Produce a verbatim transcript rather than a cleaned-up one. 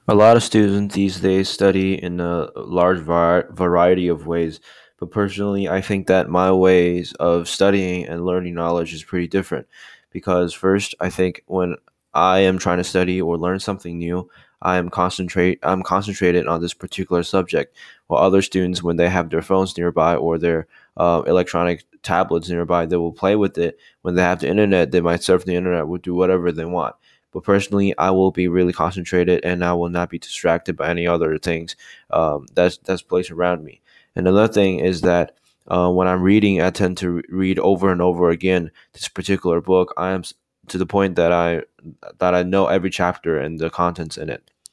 A lot of students these days study in a large var- variety of ways, but personally, I think that my ways of studying and learning knowledge is pretty different. Because first, I think when I am trying to study or learn something new, I am concentrate. I'm concentrated on this particular subject, while other students, when they have their phones nearby or their uh, electronic tablets nearby, they will play with it. When they have the internet, they might surf the internet, will do whatever they want. But personally, I will be really concentrated and I will not be distracted by any other things um, that's that's placed around me. And another thing is that uh, when I'm reading, I tend to read over and over again this particular book. I am s- to the point that I that I know every chapter and the contents in it.